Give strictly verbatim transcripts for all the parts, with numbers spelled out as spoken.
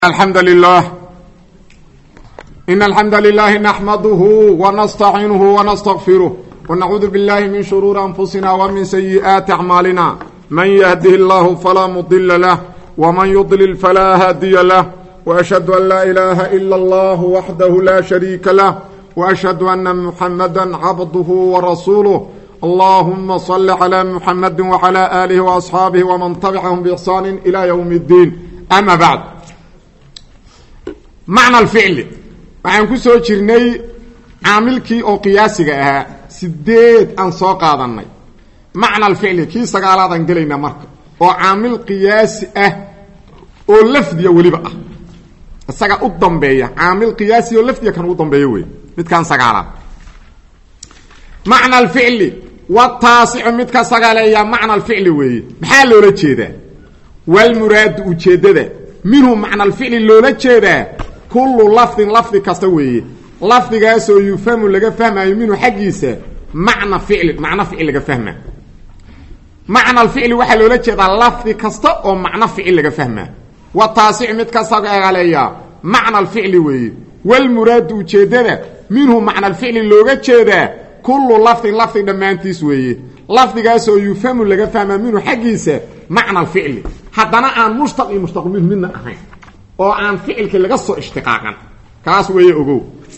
الحمد لله إن الحمد لله نحمده ونستعينه ونستغفره ونعوذ بالله من شرور أنفسنا ومن سيئات أعمالنا من يهده الله فلا مضل له ومن يضلل فلا هادي له وأشهد أن لا إله إلا الله وحده لا شريك له وأشهد أن محمدا عبده ورسوله اللهم صل على محمد وعلى آله وأصحابه ومن تبعهم بإحسان إلى يوم الدين أما بعد معنى الفعل waxaan ku soo jirnay caamilkii oo qiyaasiga ahaa sideed aan soo qaadanay macna alficli kii sagaalaadan galayna marka oo caamil qiyaasi ah oo lafdiya waliba ah isaga u dambeeya caamil qiyaasi oo lafdiya kan u dambeeyo way midkan sagaalaad macna alficli wa taasi'u midka sagaaleeya macna alficli way maxaa loola jeedaa wal muraad ujeedada minhu macna alficli loola jeedaa كل لفظ لفظ كاستوي لفظ جاسو يفهم لغا فهمه منه حقيسه معنى فعل معنى فعل لغا فهمه معنى الفعل waxa loola jeeda lafظ kasta oo macna ficil laga fahma wa taasi' mid ka sagaaleeya macna الفعل weey wal muraad ujeedada minhu macna الفعل looga jeeda kullu lafظ lafظ dhamaantiis weey lafظigaas oo yufhamu laga fahma minhu xaqiisa macna الفعل hadana aan mushtaq iyo mushtaq minhu minna ahayn oo aan ficilka laga soo ishtiqaaqan kaas weeye ogow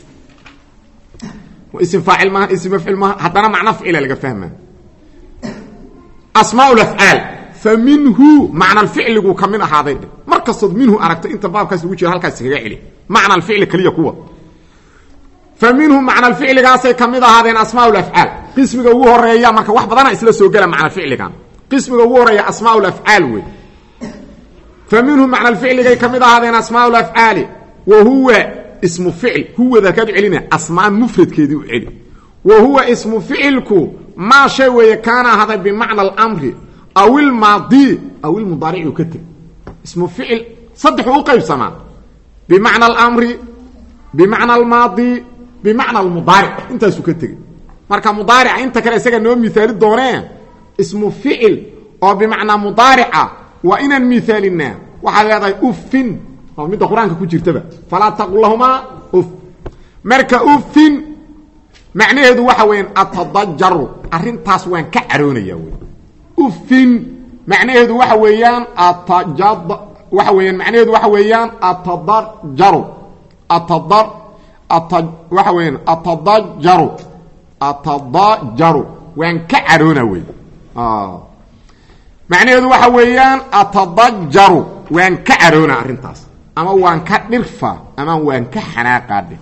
ism faa'il ma ism maf'ul ma hadana macna ficil laga fahmaa asmaa'ul af'al faminhu macna al-fi'l gu kamin ahaaday markasad minhu aragta inta baabkaas ugu jira halkaas kaga cili macna al-fi'l kaliya kuwa faminhu macna al-fi'l gaasay kamid ahaadeen asmaa'ul af'al qismiga ugu horeeya marka wax badan isla soo gala macna ficilkan qismiga ugu horeeya asmaa'ul af'al weey فمنه معنى الفعل جاي كميد هذين أسماء الأفعال وهو اسم فعل هو ذا كاد علينا أسماء مفرد كده علي وهو اسم فعلك ما شيء كان هذا بمعنى الأمر أو الماضي أو المضارع يكتب اسم فعل صدحوا قيب سما بمعنى الأمر بمعنى الماضي بمعنى المضارع انت سكتب مركا مضارع انت كلا سجى نوم مثال الدوران اسم فعل أو بمعنى مضارع وإن المثالنا وحال هذا أفن أو من القرآن كجرتبه فلا تقول لهما أف مركا أفن معناه هذا وحوين أتضجر أرين تاسوين كعروني وين أفن معناه هذا وحويان أتجد وحوين معناه هذا وحويان أتضجر أتضر أتج وحوين أتضجر أتضجر وين كعروني وين آه معناه waxa weeyaan atadajjaru waan ka aroona arintaas ama waan ka dhirfa ama waan ka xanaaqaade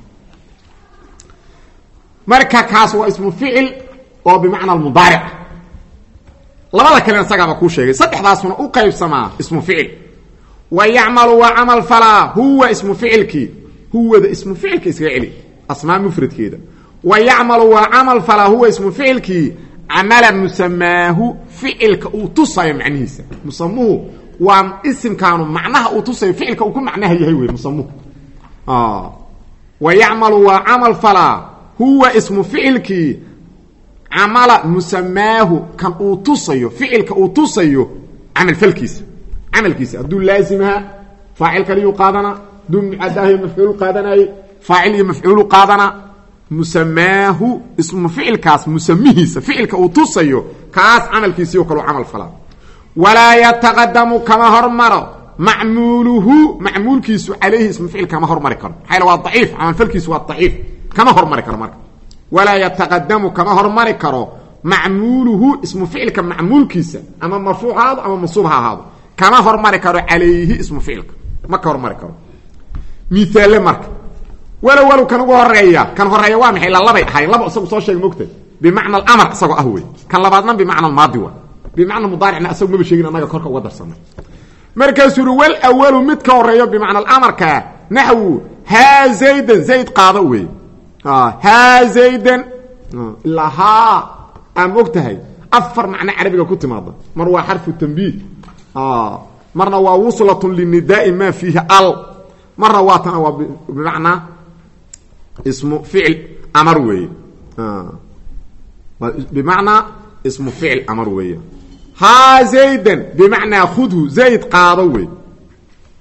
marka kaas waa ismu fi'il oo bimaana al-mudari' labada kale asagaba ku sheegay saddexdaasuna u qaybsamaa ismu fi'il wa ya'malu wa 'amal fala huwa ismu fi'ilki huwa ismu fi'ilki isgaali asmaa mufradkeeda wa ya'malu wa 'amal fala huwa ismu fi'ilki عمل مسماه فعلك او تصي معنيه مسموه وان اسم كانوا معناها او تصي فعلك او معناها يحيى مسموه اه ويعمل وعمل فلا هو اسم فعلك عمل مسماه كان او تصي فعلك او تصي عمل فلكيس عمل كيس دون لازمها فاعل لي قادنا دون اداه مفعول قادنا فاعل مفعول قادنا مسماه اسم فعل كاس مسميه فعلك او تصيو كاس عمل كيسيو كلو عمل فلا ولا يتقدم كما هرمر معموله معمول كيسو عليه اسم فعل كما هرمر كان حيل هو ضعيف عمل فعل كيسو ضعيف كما هرمر كان ولا يتقدم كما هرمر كان معموله اسم فعل كما معمول كيس اما مرفوع هذا اما منصوب هذا كما هرمر كان عليه اسم فعل ما هرمر كان مثال مرك ولو ولو كان هوريا كان هوريا waa maxay la labay ahay laba isagu soo sheegay mogtay bimaana al-amr isagu ah way kan labaadna bimaana al-maadi wa bimaana mudaari'na isagu ma sheegin anaga korka uga darsanay markaas uu wal awwal mid ka horeeyo bimaana al-amr ka nahwu ha zaydan zayd qaada way ah ha zaydan laha am ogtahay afar macna arabiga ku timaada mar waa xarfu tanbiih ah marna waa wuslatun lin-nidaa ma fihi al marna waa tan waa bimaana اسم فعل امر وي اه بمعنى اسم فعل امر وي ها زيدا بمعنى خذه زيد قاضي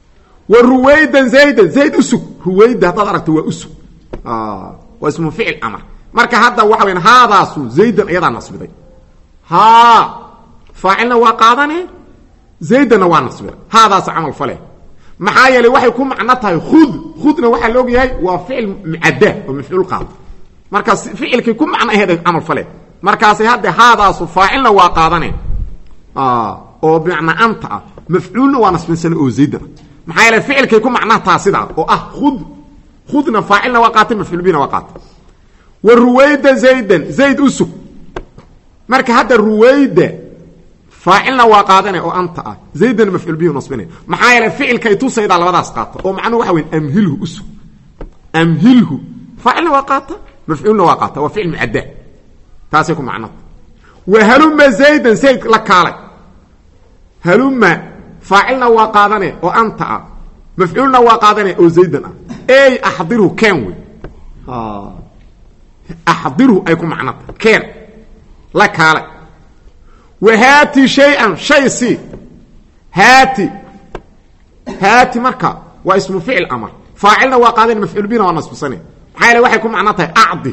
ورويدا زيدا زيد اسك رويدا هذا aragto waa usug ah waa ismu fi'il amr marka hadda waxa weyn haadaasu zaydan iyada nasbiday ha faa'ilna waa qaadane zaydana waa nasbiday haadaas amal fale maxaa yeelay waxay ku macno tahay khud khudna waxa loo yahay waa fi'il mu'adda oo maf'ul qaad marka fi'ilkii ku macno aheed amal fale markaas hadda haadaasu faa'ilna waa qaadane ah oo bi'na anta maf'ulna waa nasbinsan oo zaydana maxaa yeelay ficilkay ku macnaha taa sida oo ah khud khudna faa'ilna waa qaatay maf'ul bina waa qaatay wa ruwayda zaydan zayd usuk marka hadda ruwayda faa'ilna waa qaadane oo anta ah zaydan maf'ul bihi nasbinay maxaa yeelay ficilkay tusayda labadaas qaato oo macnuhu waxa weyn amhilhu usuk amhilhu faa'ilna waa qaata maf'ulna waa qaata waa fi'il mu'adda taasay ku macnaha wa halumma zaydan zayd la kaalay halumma فاعلنا وقادنه او انت مفعولنا وقادنه او زيدنا اي احضره كان اه احضره اي كم معنى كان لك على وهاتي شيئا شيء سي هاتي هاتي مركا واسم فعل امر فاعلنا وقادنه مفعول بنا ونصب صنع حاله waxay ku macnaatay اعضي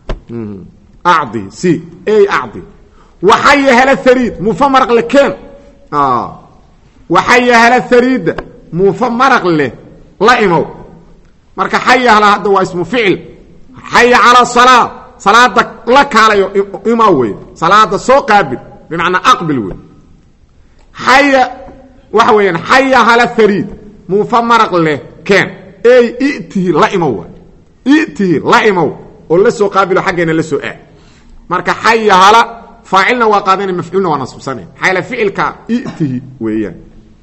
اعضي سي اي اعضي وحي هل الثريد مفمرق لكان اه وحي هل الثريد مفمرق له لا إمو مركا حي هل هذا هو اسمه فعل حي على الصلاة صلاة لك على إموي صلاة سو قابل بمعنى أقبل وي حي وحوين حي هل الثريد مفمرق له كان أي ائته لا إمو ائته لا إمو ولا سو قابل حقنا لسو آه مركا حي هل فاعلنا وقادنا مفعولنا ونصب سنة حي فعلك ائته ويان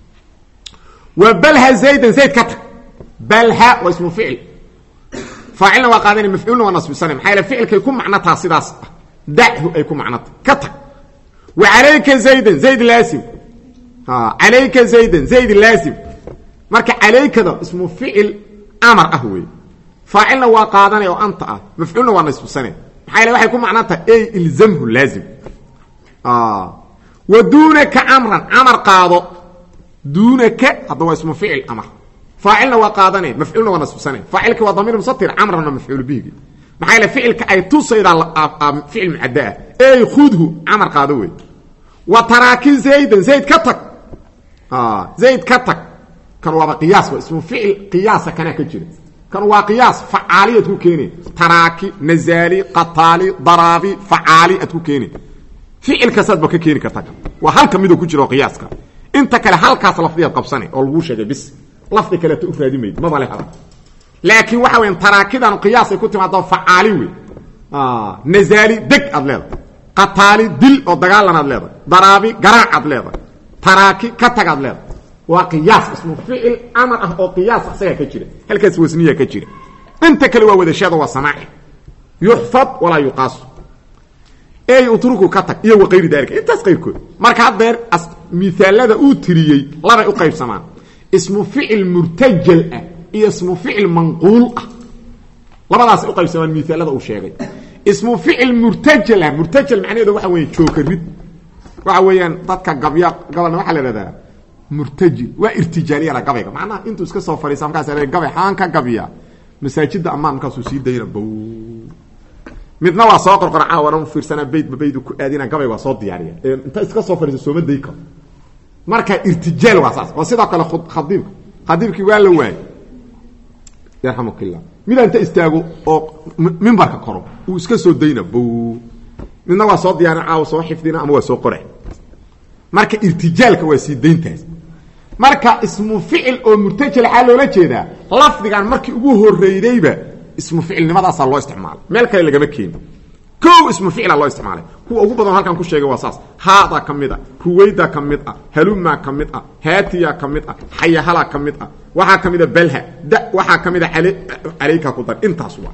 وبلها زيدا زيد كتك بلها واسمه فعل فاعلنا وقادنا مفعولنا ونصب سنة حي فعلك يكون معناتها صداس دعه يكون معناتها كتك وعليك زيدا زيد لازم ها عليك زيدا زيد لازم مركا عليك ده اسمه فعل امر اهوي فاعلنا وقادنا وانت مفعولنا ونصب سنة حي واحد يكون معناتها اي الزمه لازم اه ودونك امرا امر قاضي دونك هذا هو اسمه فعل امر فاعلنا وقادنا مفعولنا ونصب سنه فاعلك وضمير مستتر امرنا مفعول به محل فعلك اي تصيد فعل معدى اي خذه امر قادوي وتراكي زيد زيد كتك اه زيد كتك كان هو قياس اسمه فعل قياس كان كجير كان هو قياس فعاليه كيني تراكي نزالي قطالي ضرابي فعاليه كيني فعل كسد بك كيني كتك وهل كميدو كجير قياسك انت كلا halkaas lafdiga qabsanay oo lagu sheegay bis lafdi kale tuu raadimeed ma bale hada laakiin waxa weyn taraakidan qiyaas ay ku timaado facaali weey ah nazali dag adleed qataali dil oo dagaalan adleed daraabi garaac adleed taraaki ka tag adleed waa qiyaas ismu fi'il amr ah oo qiyaas asaga ka jira halkaas wasniya ka jira inta kale waa wadashada waa samaa'i yuhfad wala yuqas ay utruku ka tag iyo waqayri dalka intaas qayrkood marka hadeer مثالada uu tiriyay laba u qaybsamaan ismu fi'il murtajal ah iyo ismu fi'il manqul ah labadaas u qaybsamaan مثالada uu sheegay ismu fi'il murtajal ah murtajal macnaheedu waxa weeye jookarid waxa weeyaan dadka gabya gabalna waxa la yiraahdaa murtajil waa irtijaaliya la gabayga macnaha intuu iska soo fariisan markaas ay gabay xaan ka gabiya masaajida amaamkaas uu sii dayra bow midna waa soo qorqorca waran fiirsana beed beedu ku aadina gabay waa soo diyaariya inta iska soo fariiso soo madayka marka irtijaal waa saas waa sida kale khadiib khadiibki waa la waay yarhamukallah mid anta istaago oo minbarka koro uu iska soo dayna bow midna waa soo diyaarina aa soo xifdina ama waa soo qoray marka irtijaalka waa sii dayntaas marka ismu fi'il oo murtajal xal loola jeeda lafdigan markii ugu horeeyayba اسم فعل لماذا لو استعمال ملك لغما كين كو اسم فعل الله استعماله هو ugu badan halkan ku sheegay waa saas haada kamida ruwayda kamida haluma kamida haatiya kamida hayya hala kamida waxa kamida balha da waxa kamida ali alayka ku dar intaas waa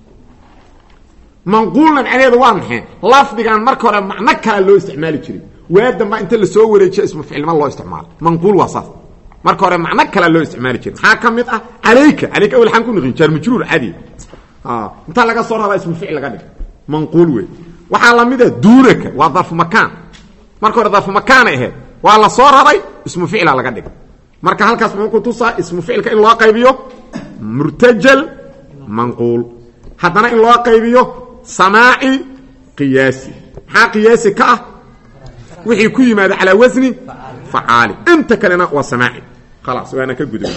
manqulan aleedo waa maxay lafdigan marka hore macna kale loo isticmaali jiray weedan ba inta la soo wareejiyo ism fi'il ma loo isticmaalo manqul waa saas marka hore macna kale loo isticmaali jiray ha kamid ah alayka alayka wal xan ku naqin jar majruur adi ah inta laga soo raraa ismu fi'il laga dhig manqul way waxa la mid ah duuraka waa darf makaan marka hore darf makaan ah waa la soo raray ismu fi'il laga dhig marka halkaas muxuu ku tusaa ismu ficilka in loo qaybiyo murtajal manquul haddana in loo qaybiyo samaaci qiyaasi maxaa qiyaasi ka ah wixii ku yimaada calaa wasni facaali inta kalena waa samaaci khalaas waana ka gudub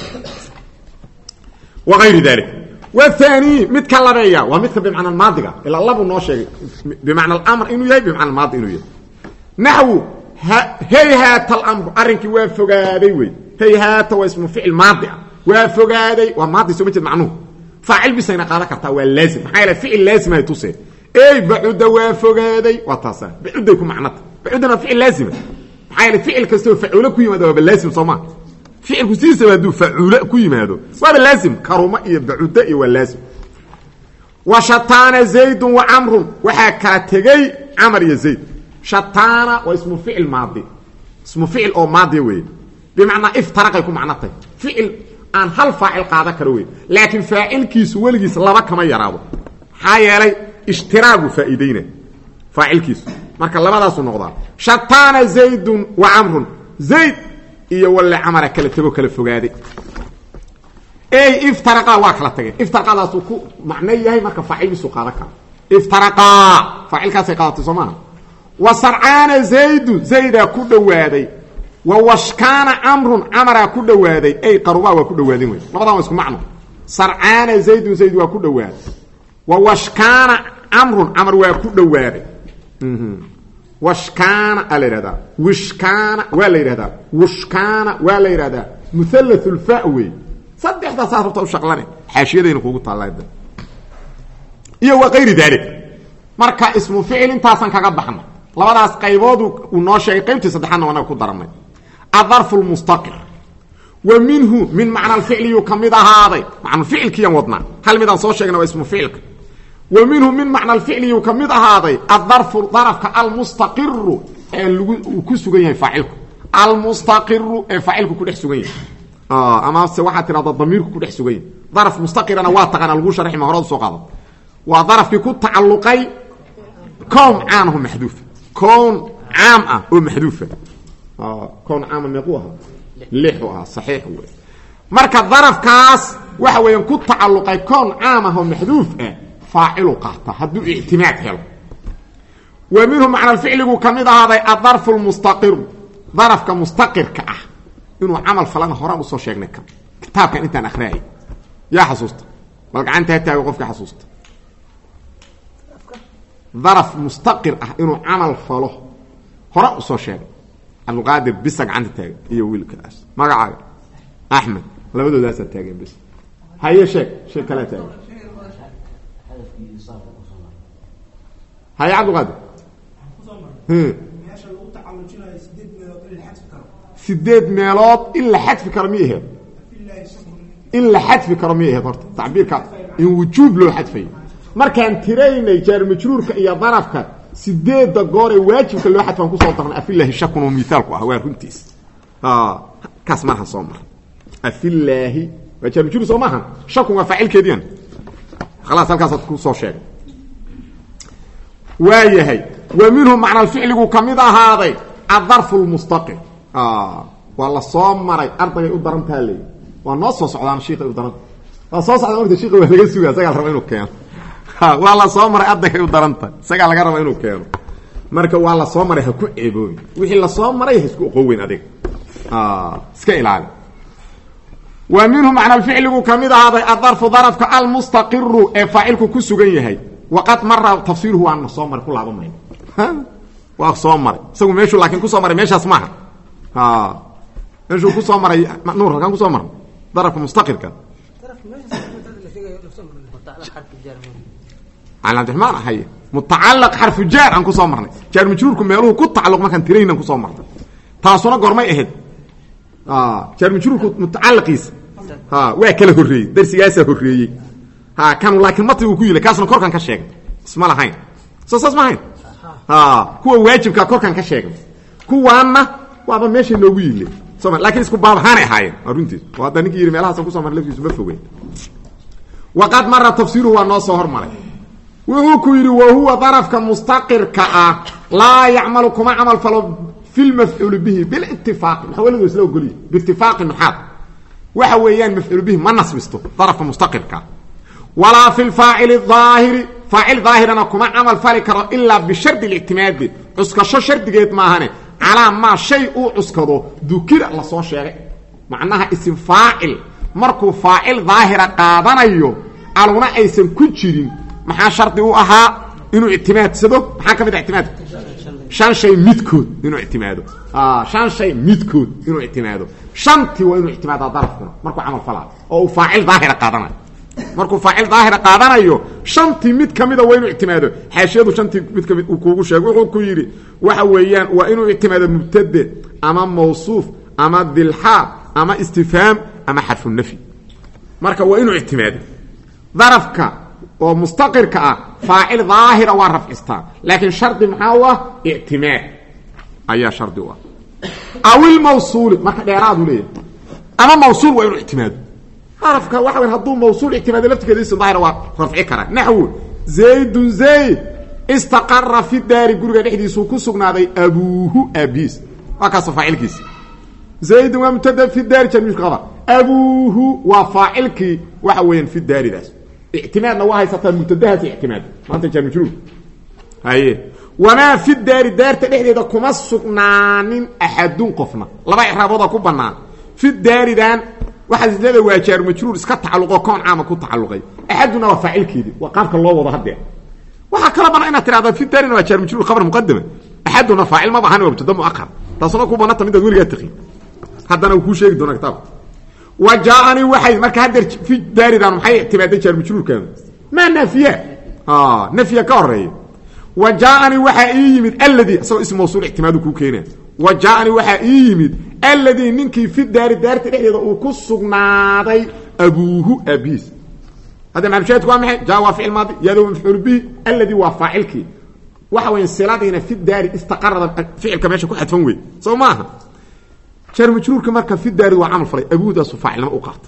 wagayri dalik wathani midka labeeya waa midka bimacna maadiga ilaa labu noo sheegay bimacna alamr inuu yahay bimacna maadi inuu yahay naxwu hayhaata alamru arrinkii waa fogaaday wey hayhaata waa ismu ficil maadi ah waa fogaaday waa maadi soo ma jeed macnuhu faacil bisayna qaadan kartaa waa laazim maxaa yeelay ficil laazim ay tuseen ey bacuda waa fogaaday waa taasa bacuday ku macnata bacudana ficil laazima maxaa yeelay ficil kastoo facuulo ku yimaado waa laazim soo ma ficilku sidiisaba hadduu facuulo ku yimaado waaba laazim karuma iyo bacuda iyo waa laazim wa shataana zaydun wa camrun waxaa kala tegey camar iyo zayd shataana waa ismu ficil maadi ismu ficil oo maadi weeye bimacnaa iftaraqay ku macnatay ficil aan hal faacil qaadan karo wey laakiin faacilkiisu weligiis laba kama yaraado maxaa yeelay ishtiraagu faa'iideyna faacilkiisu marka labadaasu noqdaa shataana zaydun wa camrun zayd iyo walla camara kala tego kala fogaaday ey iftaraqa waa kala tageen iftaraqadaasuu ku macno yahay marka faacilkiisu qaadan karo iftaraqa faacilkaasay qaadatay soo maaha wa sarcaana zaydun zaydaa ku dhowaaday wa washkaana camrun camaraa ku dhowaaday ey qarubaa waa ku dhawaadeen wey labadan waa isku macno sarcaana zaydun zayd waa ku dhowaaday wa washkaana camrun camar waa ku dhowaaday washkaana aa la yidhahdaa wishkaana waa la yidhahdaa wushkaana waa la yidhahdaa muhallath ulfa wey saddexdaa saas rabta u shaqlane xaashiyadayna kuugu taallada iyo wa kayri dalik marka ismu ficil intaasan kaga baxna labadaas qaybood uu noo sheegay qaybtii saddexaadna waanaga ku darannay adarfu lmustaqir wa minhu min macna alficliyuu ka mid ahaaday macna ficilkiiyan wadnaa hal midaan soo sheegna waa ismu ficilka wa minhu min macna alficliyuu ka mid ahaaday adarfu darafka almustaqiru ee lagu uu ku sugan yahay faacilku almustaqiru ee faacilku ku dhex sugan yahay ama se waxaa tirahdaa damiirku ku dhex sugan yahay daraf mustaqirana waa taqaana lagu sharxi ma horada soo qaado waa darafkii ku tacalluqay kown caamahu maxduufa kown caam ah oo maxduufa kown caama meequu ahaa lixu ahaa saxiix wey marka darafkaas waxa weeyaan ku tacalluqay kown caam ah oo maxduuf ah faacilu qaata hadduu ictimaad helo wa minhu macna alficligu ka mid ahaaday adarfu lmustaqiru darafka mustaqirka ah inuu camal falana horaan usoo sheegnay kan kitaabkan intaan akhriayay yaa xasuusta bal gacantaa taago qofka xasuusta daraf mustaqir ah inuu camal falo hore usoo sheegay cabdulqaadir bisa gacanta taaga iyo wiilkaas magacaaga axmed labadoodaasaa taageen bis haye sheeg sheeg kalaa taaga haye cabdulqaadir sideed meelood in la xadfi karo mi aheed in la xadfi karo mi aheed horta tacbiirka in wujuub loo xadfayo markaan tiraynay jaar majruurka iyo darafka sideedda goor ee waajibka loo xadfaan kusoo darnay afilaahi shakun oo miaalku ah waa runtiis kaas marha soo mar afilaahi waa jaar majruur soo maahan shakun waa faacilkeediyan khalaas halkaasaad kusoo sheegay waayahay wa minhu macna alficligu ka mid ahaaday adarfu lmustaqim waa la soo maray ardagay u darantaa leey waa noo soo socdaan shiiqay u daranta waa soo socdaan marka shiiqay waa laga sugaa isagaa la raba inuu keeno waa la soo maray ardagay u daranta isagaa laga raba inuu keeno marka waa la soo maray ha ku ceeboobi wixii la soo maray ha isku oqoweyn adiga iska ilaali wa minhu macna alficligu ka mid ahaaday adarfu darafka almustaqiru ee faacilku ku sugan yahay waqad mara tafsiiruhu waana soo maray ku laaba mayno waa soo maray isagu meeshuu laakiin kusoo maray meeshaas maaha meeshuu kusoo maray nuur halkaan kusoo maray darafka mustaqirka على عبد الرحمن حي متعلق حرف جار ان كسو مرني جار مجرورku meeluhu ku tacalluq markan tirayna ku soo martay taasuna gormay ahayd ah جار مجرورku mutacalliqiis ha waa kala horeeyay darsigaas horeeyay ha kan laakiin matigu ku yilay kaasna korkan ka sheegay isma lahayn soo saas ma hayn ha kuwa waajibka korkan ka sheegay kuwaana waaba meesha loogu yilay soo laakiin isku baab ahaan ay haayeen runtii waa daninki yiri meelahaas ku soo mar laftiisu ma fogay waqad marra tafsiruhu wa noo soo hormaray wuxuu ku yiri wa huwa darafka mustaqirka ah la ya'malu kuma amal falo في المفعول به بالاتفاق حوالي isla ogoliy باتفاق النحاة waxa weeyaan mafcuul bihi ma nasbisto darafka mustaqilka wala fi al-fa'il adh-dhahir fa'il dhahirana kuma amal fali karo illa bi shart al-i'timad uskasho shardigeed ma ahane ala ma shay uu uskado dukira la soo sheegay macnaha ism fa'il markuu fa'il dhahira qaadanayo aluna aysan ku jirin maxaa shardi u ahaa inuu i'timaadsado maxaa kamid i'timaad shan shay midkood inuu i'timaado ah shan shay midkood inuu i'timaado shanti waa inuu i'timaado darafkuna markuu amal falaa oo fa'il dhahira qaadanayo markuu fa'il dhahira qaadanayo shanti mid kamida waa inuu i'timaado xaashiyadu shanti mid kamid uu kuugu sheego wuxuu ku yiri waxa weeyaan waa inuu i'timaado mubtada ama mawsuuf ama dilha ama istifham ama harfu nafi marka waa inuu i'timaado darafka oo mustaqirka ah fa'il dhahira waa rafcistaan laakiin shardi maxaa waa i'timaad ayaa shardi waa aw al mawsul marka dheeraad u leeyahay ama mawsul waa inuu i'timaado harafka waxa weyn haduu mawsul i'timaad laftigeediisa dhahira waa rafci kara nahwu zaydun zayd istaqarra fi daari guriga dhexdiisu ku sugnaaday abuhu abis waa ka faa'ilkiisa zaydun wa mubtada fi daari jamil qaba abuhu wa fa'ilki waxa weyn fi daari daas اعتمادنا وهي سطر مبتداها اعتماد ما انت جاب مجرور هاي وما في الدار دار تدخيده كما سقنان احد قفنا لبا اعرابودا ku banaan في الدار دان waxa isleeyahay waa jaar majruur iska tacaluqo koon caama ku tacaluqay ahaduna waa faa'ilkeedi waa qaabka loo wado hadda waxa kala bana ina tiraado في الدار waa jaar majruur khabar muqaddama ahaduna faa'il ma bahan mubtada muakhar taasuna ku banata mid weliga taqi hadana uu ku sheegi doona kitaab وجاءني وحي marka hadar fi daaridan maxay ictimaadeen jar majruurkan ma nafiya ah nafiya ka horeey وجاءني waxa yimid alladhi soo ism mawsul ictimaadu ku keenay وجاءني waxa yimid alladhi ninki fi daari daarta dhexdeeda uu ku sugnaaday abuhu abis hada macnaheedu waa maxay jaa fi'il maadi yadu maf'ul bi alladhi wa fa'ilki waxa weyn silaadina fi daari istaqarra fi'ilka meesha ku xadfan weey soo maaha شر مجرورك marka في الدار وعمل فلي ابودا صفاعل ما وقعت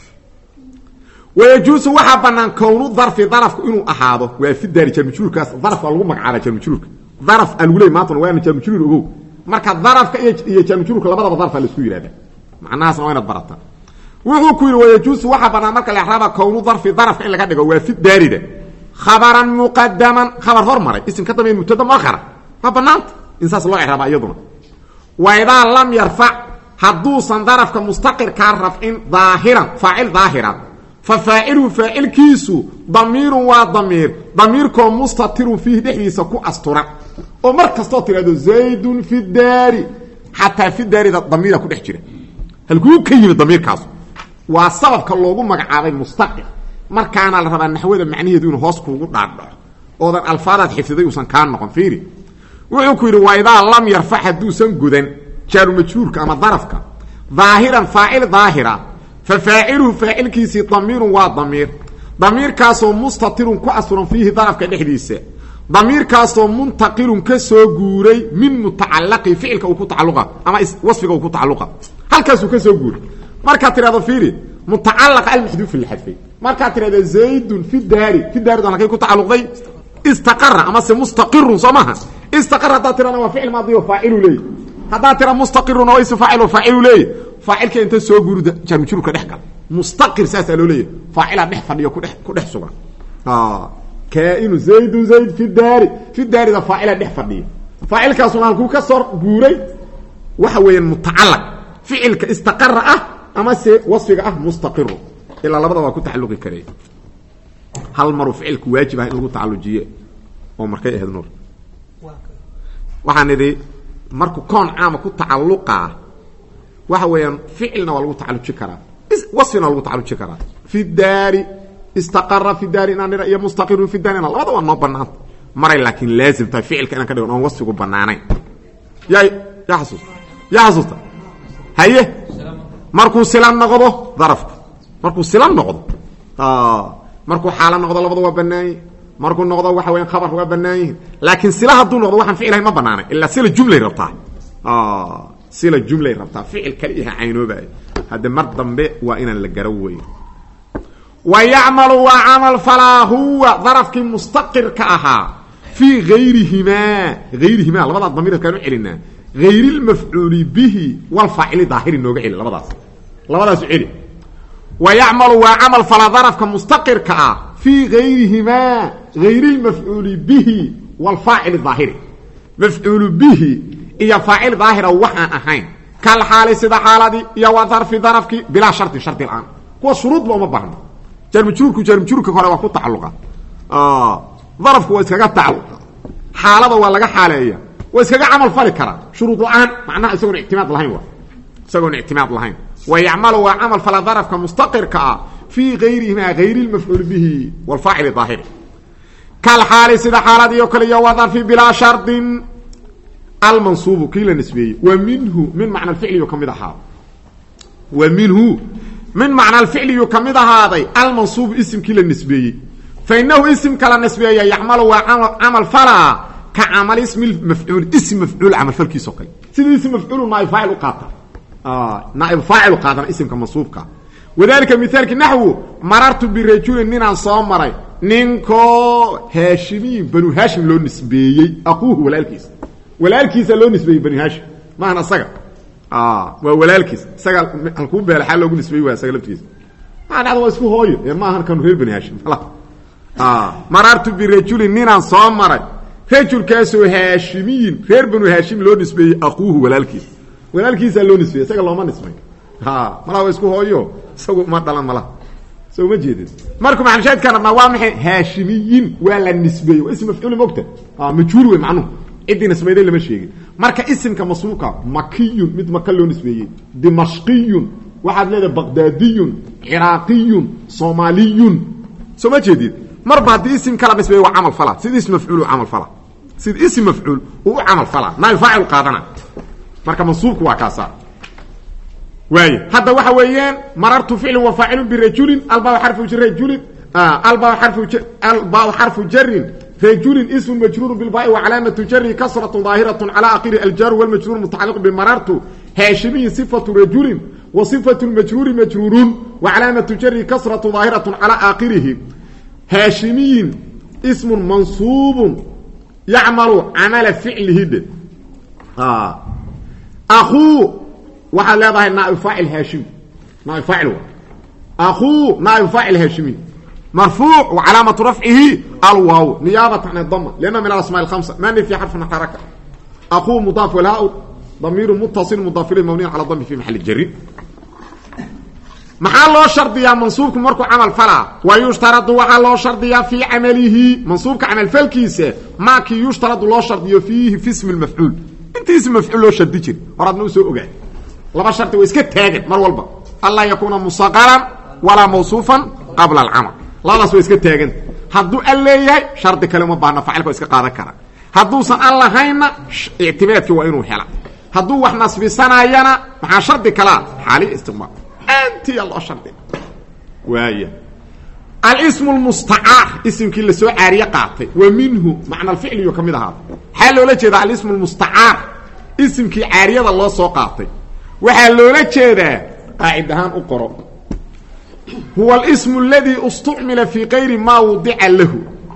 ويجوز waxa banaan koonu ظرف ظرف inuu ahaado waa في الدار شر مجرورkaas ظرف lagu magacaabo شر مجرورka ظرف alwilay maanta waa شر مجرور ogow marka ظرفka iyo شر مجرورka labadaba ظرف la isku yiraahdo macnahaas waa inaad barata wuxuu ku yiri ويجوز waxa banaan marka la ixraaba koonu ظرف ظرف in laga dhigo waa في الدار خبرا مقدما خبر hormaray isin ka damay mubtada muakhar ma banaant insaas loo ixraaba iyaduna وإذا لم يرفع حدوثا ظرف كمستقر كرفع ظاهرا فاعل ظاهرا ففاعل فاعل كيسو ضمير وضمير ضمير كم مستتر فيه دحيس كو استرا ومركز تطير زيد في الدار حتى في الدار الضمير كو دحجره هل كو كيم ضمير كاس وسبب كلوغو مغعابay mustaqil markaana la rabaa naxwada macnaheedu inuu hoos kuugu dhaadho oo dan alfaarad xifdiday uusan ka noqon fiiri wuxuu ku yiri waa idaa lam yarfa haduusan gudan jaaru majruurka ama darafka ظاهرا فاعل ظاهرا ففاعله فاعل كيسي ضمير وضمير ضمير كاسو مستتر كو اسرن فيه ظرفك دحديسه ضمير كاسو منتقل كسو غوري من متعلق فعلك او كتعلقه اما وصفك او كتعلقه هل كاسو كسو غوري marka tirada fiiri متعلق المحذوف الحذف marka tirada زيد في الدار في الدار دانك ku tacaluqay استقر اما مستقر سماها استقر ذاتنا وفعل ماضي وفاعل لي هذا ترى مستقر وليس فاعل وفاعل لي فاعلك انت سو غورد جامجرك دخل مستقر ساسلو لي فاعل دخ فديو كدخ كدخ سوغا اه كائن زيد زيد في الدار في الدار ده فاعل دخ فديو فاعل كاسو كو كسر غوري waxa weeyaan mutacallaq ficilka istaqarra ah ama se wasfiga ah mustaqir ila labada waa ku taxalluqi karay hal maru ficilku waajib ah in lagu tacallujiyo oo markay ahayd noor waxaan idhi markuu koon caama ku tacalluqa waxa weeyaan ficilna waa lagu tacalluji karaa wasfina lagu tacalluji karaa fi daari istaqarra fi daari inana ya mustaqir fi daari labada waa noo banaan maray laakiin laazim ta ficilka inaan ka dhigo oo wasfigu banaanay yaay ya xasuus ya xasuus haye markuu silan noqdo darafku markuu silan noqdo ah markuu xaalan noqdo labada waa banaay markuu noqdo waxa weyn khabar waa banaay laakiin sila haduu noqdo waxaan ficilay ma banaanay illa sila jumla rabtaa ah sila jumla rabtaa ficil kaliya aynoobaay hada mar dambe waa inaan la garaway wa ya'malu wa 'amal fala huwa darafki mustaqir ka aha fi ghayrihima ghayrihima labada damir kaanu cilina غayr اlmafcuuli bihi wاlfaacili daahiri nooga celi labadaas labadaas celi وayacmalu waa camal fala darafka mustaqirka ah fii غayrihimaa غayr اlmafcuuli bihi wاlfaacili daahiri mafcuulu bihi iyo faacil daahira waxaan ahayn kal xaali sida xaaladii iyo wa darfi darafkii bilaa shardi shardi la-aan kuwa shuruudba uma baahno jarmajruurku jarmajruurka hore waa ku tacalluqa darafku waa iskaga tacalluqa xaalada waa laga xaaleeya waa iskaga camal fali karaa shuruud la-aan macnaha isagoon ictimaad lahayn waa isagoon ictimaad lahayn wayacmalu waa camal fala darafka mustaqirka ah fii gayrihimaa gayr lmafcuul bihi wاlfaacil daahiri kal xaali sida xaaladii oo kale iyo wa darfi bilaa shardin almansuubu kii la nisbeeyey wa minhu min macna alficliyu ka mid ahaa wa minhu min macna alficliyu ka mid ahaaday almansuubu isimkii la nisbeeyey fa inahu isimka la nisbeeya yacmalu waa camal falaa ka camal ismi mafcuul ism mafcuul camal falkiisao kale sidii ism mafcuulu naaib faacil u qaata naaib faacil u qaadana isimka mansuubka wadalika mithaalki naxwu marartu birajulin ninaan soo maray ninkoo haashimiin banu haashim loo nisbeeyey aquuhu walaalkiisa walaalkiisa loo nisbeeyey banu haashim maahan asaga waa walaalkiis isaga halkuu beela xaal loogu nisbeeyey waa isaga laftigiisa maa dhacda waa isku hooyo ee maahan kanu reer banu haashim marartu birajulin ninaan soo maray rajulkaasoo haashimiyin reer banu haashim loo nisbeeyey aquuhu walaalkiisa walaalkiisaa loo nisbeeyey isaga looma nisbay malaa waa isku hooyo isagu ma dhalan malaha so ma jeedin markuu maxalshaadkaan rabnaa waa maxay haashimiyin waa la nisbeeyey waa ism mafcuul mogta majhuul wey macnuhu ciddii nisbayday lama sheegin marka isimka masuuqa makiyun mid maka loo nisbeeyey dimashqiyun waxaad leedahay baqdaadiyun ciraaqiyun soomaaliyun soo ma jeedid marba haddii isim kala nisbeeyey waa camal fala sida ism mafcuul u camal fala sida ism mafcuul uu u camal fala naay faacil qaadana marka mansuubku waa kaasa واي هذا waxa weeyaan marartu fi'l wa fa'il bi rajulin alba harfu jar rajulin alba harfu alba harfu jar rajulin ism majrur bil ba'i wa alamatu jarri kasratu zahiratun ala akhir al jar wal majrur muta'alliq bi marartu hashimi sifatu rajulin wa sifatu al majrur majrurun wa alamatu jarri kasratu zahiratun ala akhirih hashimiyin ism mansub ya'malu amala fi'lihi ah akhu waxaa leedahay naaib faacil haashimi naaib faacil akuu naaib faacil haashimi marfuuc wa calaamatu rafcihi alwaaw niyaabatan an dama lianna min alasmaa alkhamsa mani fi xarfin xaraka akuu mudaaf walhaa damiiru muttasil mudaaf ilayhi mabniyan cala dami fi maxali jarri maxaa loo shardiyaa mansuubku markuu camal falaa wa yushtaradu waxaa loo shardiyaa fii camalihi mansuubka camal falkiisa maakii yushtaradu loo shardiyo fiihi fi ismi lmafcuul intii ism mafcuul loo shardi jiri horaadna u soo ogaay laba sharti way iska taagan mar walba alla yakuna musaqaran wala mawsuufan qabla al-amal labadaas way iska taagan hadduu al leeyahay shardi kale ma baahna faacilka iska qaadan kara hadduusan al lahayna i'timaadki waa inuu hela hadduu wax nasbisanayana maxaa shardi kala xaali istiqbaal anti allah shardi waaya al-ism al-musta'ar ismkii la soo caariye qaatay wa minhu macna al-fi'l kamid ahaa hal loo jeeda al-ism al-musta'ar ismkii caariyada loo soo qaatay waxaa loola jeedaa qaacidahaan u qoro huwa al-ism alladhi ustu'mila fi ghayri ma wudi'a lahu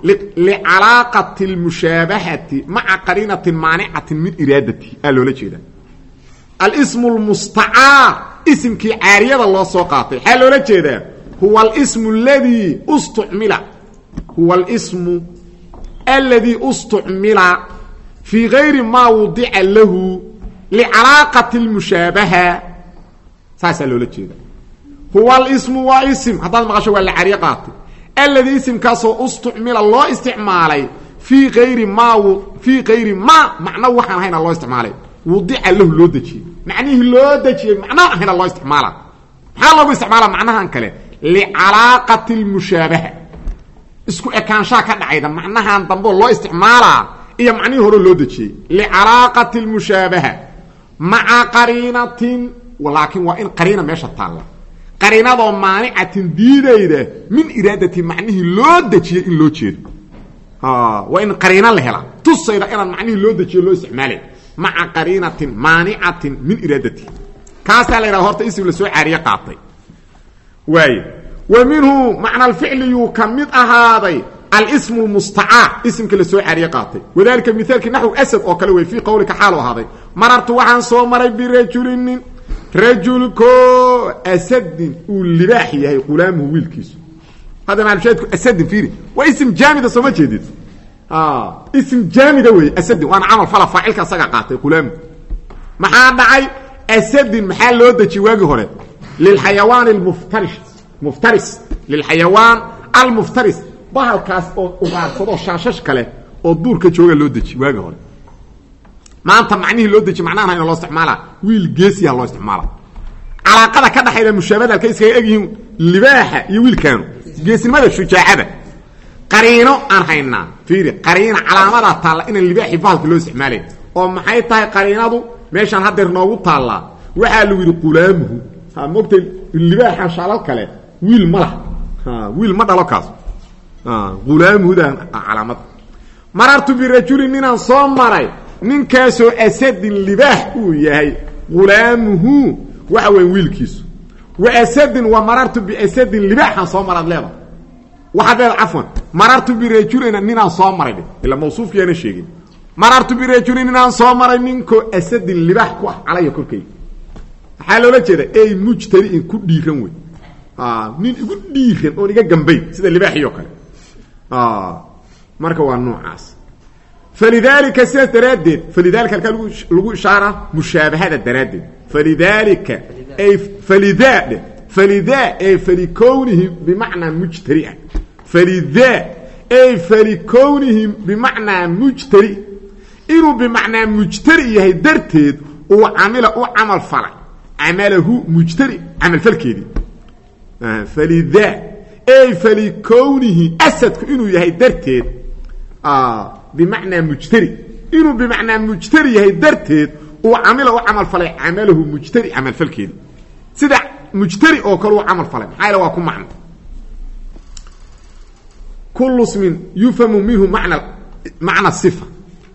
li'alaqati al-mushabahati ma'a qarinatin mani'atin min iradati aa loola jeedaa al-ism al-musta'ar ismkii caariyada loo soo qaatay waxaa loola jeedaa huwa al-ism alladhi ustu'mila huwa al-ism alladhi ustu'mila fi ghayri ma wudi'a lahu لعلاقة المشابهة ساسا لولا جيدا هو الاسم واسم هذا المغشى ولا عريقات الذي اسم كاسو استعمل الله استعمالي في غير ما و... في غير ما معنى وحنا هنا الله استعمالي وضع له لودجي معنيه لودجي معناه هنا الله استعماله حال الله استعماله معناها انكله لعلاقة المشابهة اسكو اكانشا كدعيدا معناها دنبو الله استعماله iyo macnii hore loo dajiyay li'alaqati al-mushabaha ma'a qarinatin walakin wa in qarina meesha taala qarinado maani'atin diidayda min iradati macnihi loo dajiyay in loo jeedo ha wa in qarina la hela tusayda in macnihi loo dajiyo loo isticmaalay ma'a qarinatin maani'atin min iradati kaasa la yiraahdo horta isim la soo caariye qaatay way wa minhu ma'na al-fi'l yukamid ahaaday الاسم المستعار اسم كلا سو عاريه قاطي وذلك مثال نحو اسد او كلا وي في قولك حاله هذا marartu waxaan soo maray birajulin rajulko asadin uu libaax yahay qulaamuhu wiilkiisu hada macluumaadku asadin fiiri waa ism jaamida soo ma jeedid ah ism jaamida way asadin waan amal fala faa'ilka asaga qaatay qulaam maxaa dhacay asadin maxaa loo daji waagi hore lil xayawaan al muftaris muftaris lil xayawaan al muftaris bahalkaas oo ugaarsado shaashash kale oo duurka jooga loo daji waagi hore maanta macnihi loo daji macnaha in loo isticmaala wiil geesiya loo isticmaala alaaqada ka dhaxayda mushaabada ka iskaga egyihiin libaaxa iyo wiilkaanu geesinimada shujaacada qariino aan haynaa fiiri qariina calaamada taala in libaaxi bahalka loo isticmaalay oo maxay tahay qariinadu meeshan hadeer noogu taala waxa lagu yiri qulaamuhu ha moogtay libaaxa shalal kale wiil ma laha ha wiil ma dhalo kaas ha qulaamuhu da calaamad marartu bi rajulin minan soo maray ninkaasoo asadin libaax uu yahay qulaamuhu waxa weyn wiilkiisu wa asadin wa marartu bi asadin libaaxan soo marad leeba waxa beel afwan marartu bi rajulin minan soo maray ila mawsuufkiina sheegin marartu bi rajulin minan soo maray ninko asadin libaax ku ah calaya korkay waxa loola jeeda ay mujtari in ku dhiiran way ah nin igu dhiiran oo iga gambay sida libaaxiyo kale ah marka waa noocaas فلذلك سيتردد فلذلك كان لو اشاره مشابهه الدرادد فلذلك اي فلذا فلذا اي فلكونه بمعنى مجترئ فلذا اي فلكونه بمعنى مجترئ انه بمعنى مجترئ هي درتيد وعمل وعمل فعل عمله مجترئ عمل فلكيدي فلذا اي فلكونه اسد انه هي درتيد اه بمعنى مجتري إنه بمعنى مجتري هي درتيد وعمله وعمل فلي عمله مجتري عمل فلكيد سيدا مجتري أو كله عمل فلي حاله واكون معنى كل اسم يفهم منه معنى معنى الصفة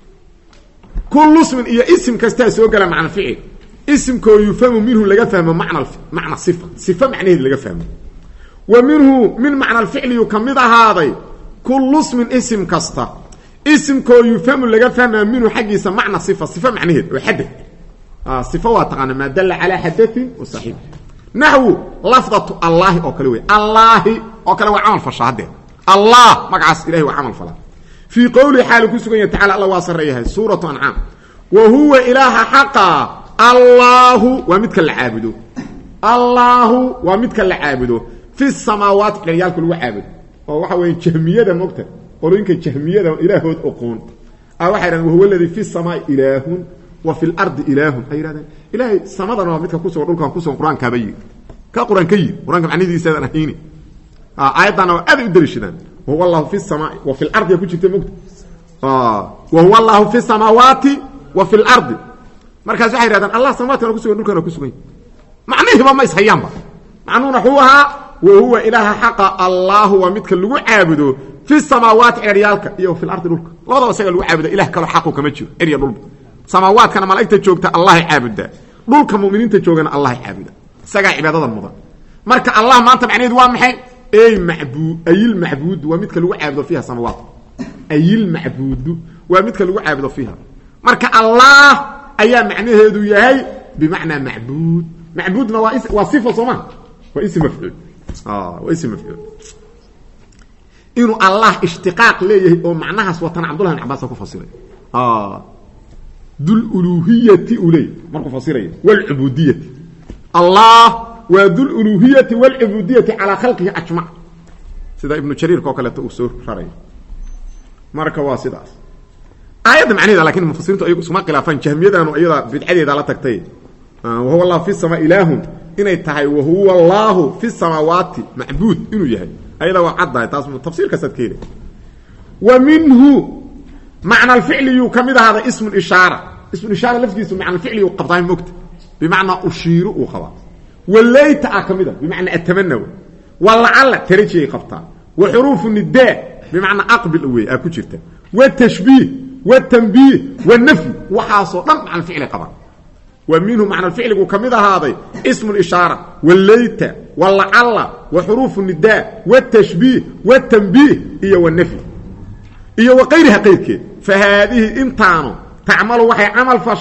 كل اسم إيه اسم كستاسي وقال معنى فعل اسم كو يفهم منه لقى فهم معنى معنى الصفة صفة معنى لقى فهم ومنه من معنى الفعل يكمل هذا كل اسم اسم كستا اسم كو يفهم لغا فهم منه حقيسه معنى صفه صفه معنيه وحدث اه صفه واتقنا ما دل على حدث وصحيح نحو لفظه الله او كلوي الله او كلوي عمل فشهده الله مقعس الهي وعمل فلا في قول حال كسغن تعالى الله واسريه سوره انعام وهو اله حقا الله ومثل العابد الله ومثل العابد في السماوات ريال كل عابد وهو وين جهميه مقتل قرينك جهميه الهود اقون او waxay هو الذي في السماء اله وفي الارض اله ايراد اله سمادنا midka ku soo dhulkan ku soo quraanka bay ka quraanka quraanka macnihiisa aan hayni ah ayadana aad u dirishadaan هو الله في السماء وفي الارض ku jirtay mugta ah وهو الله في السماوات وفي الارض markaas waxay yiraahdaan allah samaadkana ku soo dhulkan ku sugay macnihiiba ma ishayaanba macnuuna huwa وهو اله حق الله ومدك لو عابدو في السماوات اريالك iyo في الارض دولك labada isaga lagu caabudo ilaah kale xaq kama jiro eriya dhul samawaat kana malaa'ikta joogta allah caabuda dhulka muuminiinta joogana allah caabuda isaga cibaadada mudan marka allah maanta macneedu waa maxay ay macbuud ayil macbuud waa midka lagu caabudo fiha samawaat ayil macbuud waa midka lagu caabudo fiha marka allah ayaa macneedu yahay bimaana macbuud macbuudna waa waa sifa soma waa ism mafcuul اه واسم مفعول انه الله اشتقاق ليه او معناها وطن عبد الله بن عباس كفسره اه ذو الالوهيه اولي ما كفسره والعبوديه الله وذو الالوهيه والعبوديه على خلقه اجمع سيده ابن جرير كوكله اسور خري marka waa sidaas ayada macnaheeda laakiin mufassiriintu ay isma khilaafan jahmiyadan oo iyada bidcadeeda la tagtay wa huwa allah fi sama ilahun inay tahay wa huwa allah fi samawati ma'bud inuu yahay ayada waa cadda taas tafsiirka sadkeeda wa minhu معنى الفعل يكمل هذا اسم الاشاره اسم الاشاره لفظه معنى الفعل يقبضه مكت بمعنى اشير وخلاص وليت اكمله بمعنى اتمنى ولعل ترجي قبطه وحروف النداء بمعنى اقبل وي اكو جرته والتشبيه والتنبيه والنفي وحاصل مع الفعل قبل ومنه معنى الفعل وكمل هذا اسم الاشاره والليت واللعل وحروف النداء والتشبيه والتنبيه هي والنفي هي وغيرها قيدك فهذه امتانه تعمل وحي عمل فشا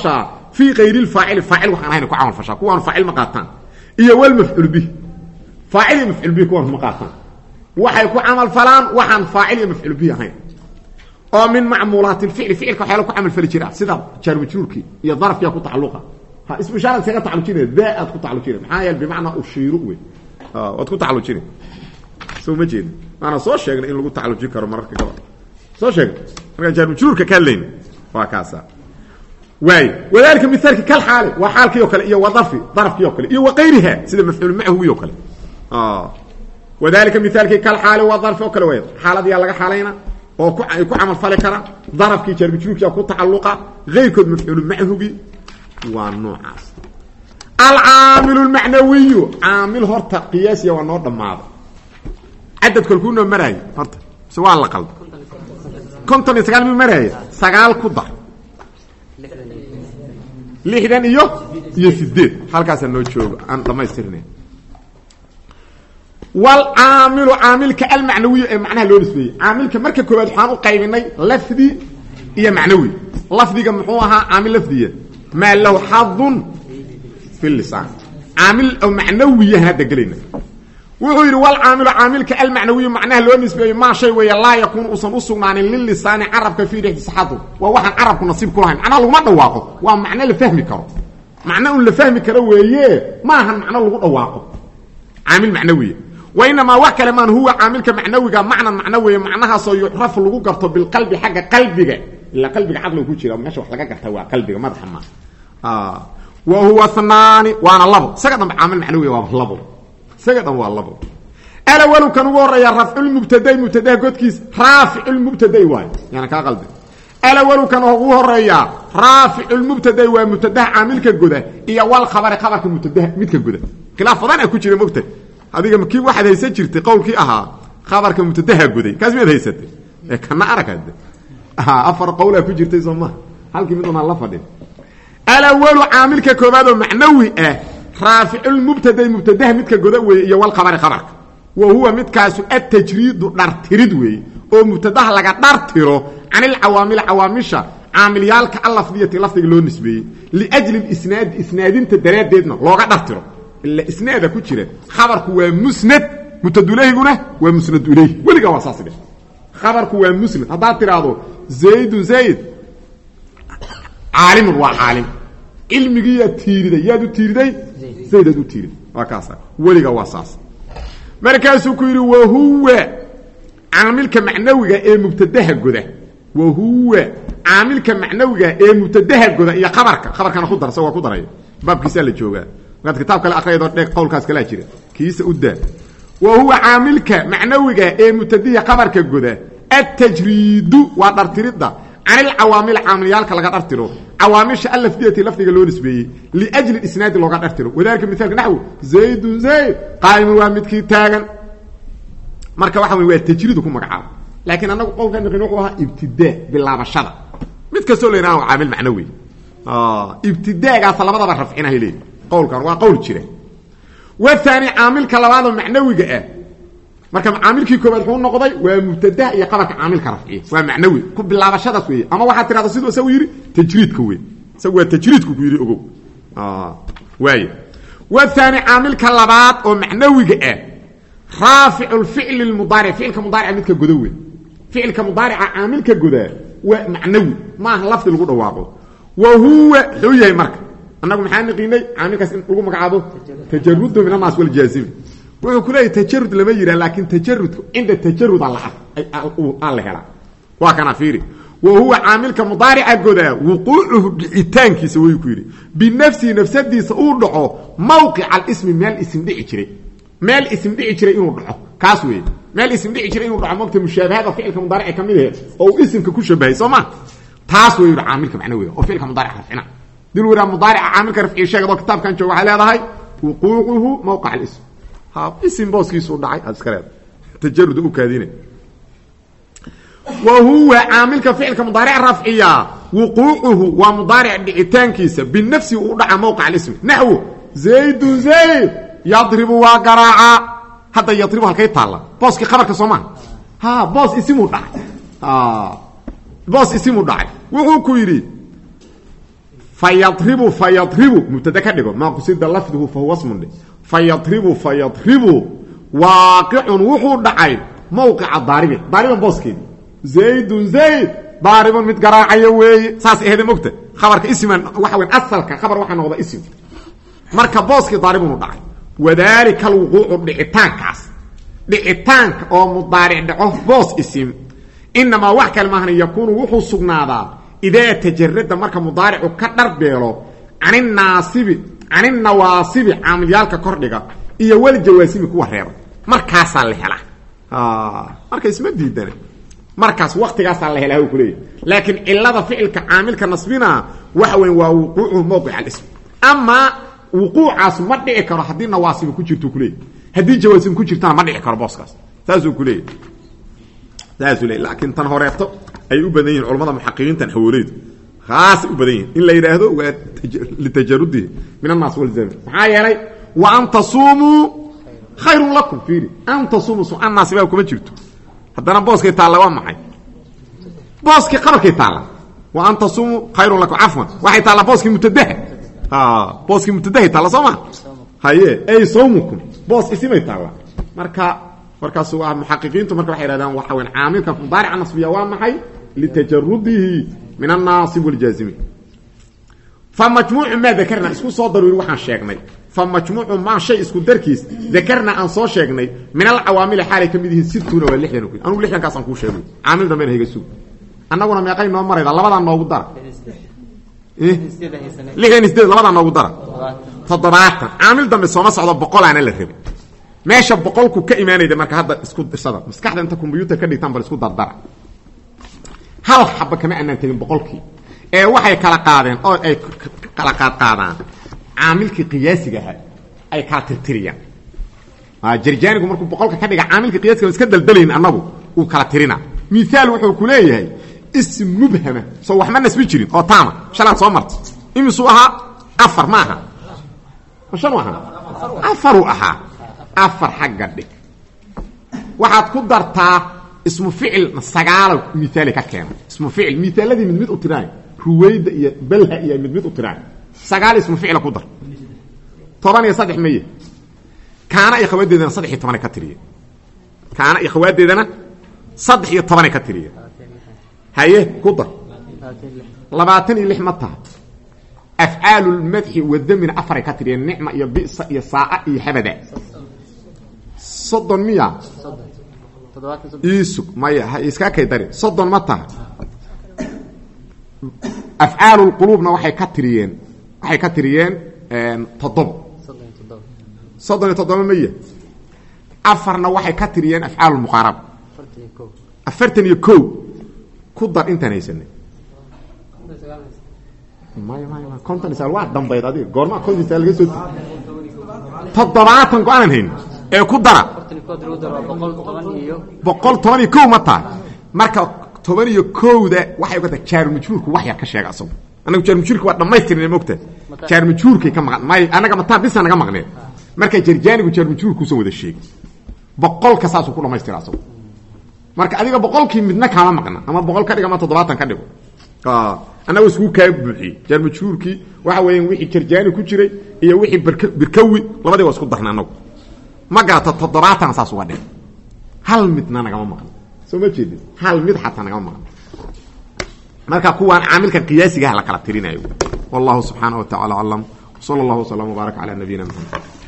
fi ghayr al-fa'il fa'il waxaan ahayn ku camal fasha kuwan fa'il ma qaataan iyo wal maf'ul bih fa'il maf'ul bih kuwan ma qaataan waxay ku camal falaan waxaan fa'il maf'ul bih ahayn oo min ma'mulat al-fi'l fi'ilka waxa ku camal fali jira sida jar majruurki iyo darafkiya ku tacaluqa ha ismu ishaara saga tacaluqina daa'ad ku tacaluqina maxaa yeel bimaana ushiru way ah wad ku tacaluqina soo ma jeed ana soo sheegnay in lagu tacaluqi karo mararka gaba soo sheeg marka jar majruurka ka leen waa kaasa way wadaalka mithaalka kal xaal wa xaalkiyo kale iyo wadafi darafkiyo kale iyo waqayriha sida mafcuul ma'hu iyo kale ah wadaalka mithaalka kal xaal wa darfi kale way xaaladii laga xaalayna oo ku ku amal fali kara darafkii jar majruurka ku tacaluqa غيركود مفعول معه waa noocaas al-aamil al-ma'nawi aamil horta qiyaasiya waa noo dhamaado cadad kulkuuna maray horta soo la qalb konton iyo sagaal maray sagaal ku dar lixdan iyo iyo sideed halkaas noo joogo aan dhamaystirnay wal aamilu aamilka al-ma'nawi ee macnaha loo nisbeeyay aamilka marka koobaad waxaan u qaybinay lafdi iyo macnawi lafdiga muxuu ahaa aamil lafdiya ما له حظ في اللسان عامل او معنوي هذا قلنا وغير والعامل عامل كالمعنوي معناه لو نسبه ما شيء ويا لا يكون اصلا اصلا للسان عرب في ريح صحته وواحد عرب نصيب كلهم انا لو ما دواقه ومعنى اللي فهمي كرو معناه اللي فهمي كرو ويه ما هن معنى لو دواقه عامل معنوي وانما وكل من هو عامل كمعنوي معنى معنوي معناها سو يعرف لو قرته بالقلب حق قلبك إلا قلبك عقله كوجيرا ماشي wax laga gartaa waa qalbiga madaxa ma ah wa huwa thnani wa ana labo sagadan aamil macnawi waa labo sagadan waa labo ala walu kan ugu horeeya raf'ul mubtada mubtada godkiis rafi'ul mubtada waa yana ka qalbi ala walu kan ugu horeeya rafi'ul mubtada waa mubtada aamilka goda iyo wal khabar khabarka mubtada midka goda khilaafadan ku jira mubtada adiga markii waxaad haysan jirtay qowlkii ahaa khabarka mubtada goday kaas mid haysatay ee kana aragad afar qowla ku jirtay Soomaa halkii mid una la fadhin al-awwal aamilka koobaad macnawi ah rafi'ul mubtada mubtada midka goda weey iyo wal khabar khabarka wa huwa midkaas at-tajrid dartirid weey oo mubtada laga dartiro anil awaamil awaamisha aamilyaalka al-lafdiyati lafdiga loo nisbeeyay li ajli al-isnad isnaadinta daraadeedna looga dartiro illa isnaada ku jira khabarku waa musnad mutadulahiguna waa musnad ilayhi waliga waa saasiga khabarku waa musnad hadaa tiraado زيد زيد عالم وعالم علمي يا تيريدي يا دو تيريدي زيد دو تيريد وكاسا وليغا واساس مركاسو كيري وهو عامل كمعنوي اي مبتداه غدا وهو عامل كمعنوي اي مبتداه غدا يا خبرك خبرك انا خدر سوا كدري باب كيسا لا جوغا قد كتاب كلا اخريدو ديق قولكاس كلا جيره كيسا ودا وهو عامل كمعنوي اي مبتداه خبرك غدا التجريد وضرتريده عن العوامل عامليالك لغا درتيرو عوامش الفديتي لفديغا لو نسبيي لاجل الاسناد لوغا درتيرو وذلك مثال نحو زيد زيد قائم ومدكي تاغن marka waxa weey tajriid ku magacaab laakiin anagu qowlkan naqin wuxuu ahaa ibtidaa bilaabashada mid ka soo leeyahay aamil macnawi ah ibtidaaga labadaba rafcina helay qowlkan waa qowl jira wa thani aamilka labaad macnawiga ah marka aamilkii koobaad wuxuu noqday waa mubtada iyo qabarka aamilka rafciye waa macnawi ku bilaabashadaas weey ama waxa tiraado sidoo soo yiri tajriidka weey sawa tajriidku ku yiri ogow ah way wa thani aamilka labaad oo macnawiga ah rafi'ul fi'l al mudari' fi'lka mudari' midka godowe fi'lka mudari' aamilka goda waa macnawi ma lafdi lagu dhawaaqo wa huwa huwa marka anagu maxaan naqinay aamilkaas in lagu magacaabo tajarrud min an-nas wal jazim وكلي تجرد لما يرى لكن تجرد عند التجرد الله الله هلا وكان فيري وهو عامل كمضارع غدا وقوعه بإتانك سوي كيري بنفسه نفسدي سودعو موقع الاسم مال الاسم دي جري مال الاسم دي جري انو دحو كاسوي مال الاسم دي جري انو دحو موقت مشابهه فعل كمضارع كميده او اسم كشبهه سوما تاسوي عامل كمعنوي او فعل كمضارع رفعنا دي ورا مضارع عامل كرفعي شيغدو كتاب كان جو waxa leedahay وقوعه موقع الاسم ها اسم بوسكي سو دحاي اسكريد تجرد او كادينه وهو عامل كفعل كمضارع رفعيه وقوعه ومضارع دعيتانكيس بالنفس ودع موقع الاسم نحو زيد زيد يضرب وقراعه هذا يضرب halkay taala booski khabarka Soomaan ha boos isimu dhacay ha boos isimu dhacay wuxuu ku yiri fayadribu fayadribu mubtada ka dhigo ma qusida lafduhu fa huwa ismun fayadribu fayadribu waaqicun wuxuu dhacay mawqica daaribi daariban booskeedi zaydun zayd daariban mid garaacayo weeye saas eheeda mogta khabarka isman waxa weyn asalka khabar waxa noqda ism marka booski daaribun u dhacay wadaalika alwuquucu dhicitaankaas dhicitaanka oo mudaaric dhaco boos isim inamaa wax kale maahan yakuunu wuxuu sugnaadaa idaa tajarada marka mudaaricu ka dharbeelo canin naasibi canin nawaasibi caamilyaalka kordhiga iyo wal jawaasimi kuwa reeba markaasaa la helaa marka isma diidane markaas waqtigaasaa la helaa ku leeyahay laakiin cilada ficilka caamilka nasbina waxa weyn waa wuquucu mawqic al-ism ama wuquucaas ma dhici karo haddii nawaasib ku jirto ku leeyahay haddii jawaasim ku jirtana ma dhici karo booskaas saasuu ku leeyahay saasuu leeyahay laakiin tan horeeto ay u badan yihiin culimada muxaqiqiintan hawleedu khaas u badan yihiin in la yiraahdo waa litajarudi min an-nas wal zam maxaa yeelay wa an tasumu khayrun lakum fiiri an tasumu an-nas baa kuma jirto haddana booskay taala waa maxay booskii qabarkay taala wa an tasumu khayrun lakum afwan waxay taala booskii mutadaha ha booskii mutadaha taala soo ma haye ay sawmukum boos isimay taala marka markaas waa muxaqiqiintu marka waxay yiraahdaan waxa weyn caamilka mudaaric nasbiya waa maxay litajarrudihi min an-nasib wal jazim fa majmuu' ma dhakarna isku soo daruuri waxaan sheegnay fa majmuu' ma shay isku darkiis dhakarna aan soo sheegnay min al-awaamil xaalay kamid yihiin sittuna wa lixdan anu lixdan kaas aan ku sheegay caamil dambe hayga suu annaguna meeqay noo marayda labadan noogu dar eh lixdan isdeed labadan noogu dar toddobaatan caamil dambe soo ma socdo boqol aan la rabay meesha boqolku ka iimaanayda marka hadda isku dirsada maskaxda inta computer ka dhigtaan bal isku dardara hal xabba kama aanan tagin boqolkii ee waxay kala qaadeen oo ay kala qaad qaadaan caamilkii qiyaasiga ah ay ka tirtiriyaan ma jirjaanigu markuu boqolka ka dhiga caamilkii qiyaasiga iska daldalayn annagu uu kala tirina misaal wuxuu ku leeyahay ism mubhama soo wax ma nasbi jirin oo taama shalan soo martay imisu aha afar maaha shan waxa afaru aha afar xagga dhig waxaad ku dartaa ismu ficil sagaal misaal ka keenay ismu ficil misaaladii mid mid u tiraan ruwayda iyo balha iyo mid mid u tiraan sagaal ismu ficil ku dar toban iyo saddex meeye kaana iyo khawaadeedana saddex iyo toban ka tiriye kaana iyo khawaadeedana saddex iyo toban ka tiriye haye ku dar labaatan iyo lix mata af'aalul madhi wa dhamin afar ka tiriye nicma iyo bisa iyo saa'a iyo habada soddon miya isu maya iska kay dari soddon mata af'aalul qulubna waxay ka tiriyeen waxay ka tiriyeen een toddoba soddon iyo toddoba miya afarna waxay ka tiriyeen af'aalul muqarab afartan iyo kow ku dar intaan haysanay maya maya konton isal waa dambeed adiga goorma konton isal laga soo toddobaatan go'aan hayn ee ku dara boqol toban iyo kow ma tahay marka toban iyo kowda waxay uga tahay jaar majhuurku wax yar ka sheega asagu anagu jaar majhuurku waa dhamaystirin moogta jaar majhuurkii ka maqan may anaga ma taa bisa naga maqneen marka jarjaanigu jaar majhuurku soo wada sheeg boqol ka saas ku dhamaystira asagu marka adiga boqolkii midna kama maqna ama boqol ka dhiga ma toddobaatan ka dhigo ah anagu isku ka buuxi jaar majhuurkii waxa weeyeen wixii jarjaani ku jiray iyo wixii birkawi labadii waa isku darnaa anagu ma gaata toddobaatan saas uga dhig hal midna nagama maqan soo ma jeedin hal mid xataa nagama maqan marka kuwaan caamilka qiyaasiga la kala tirinayo wallahu subhanahu wa ta'ala alam sallallahu wa sallam wa baraka ala nabiyina muhammad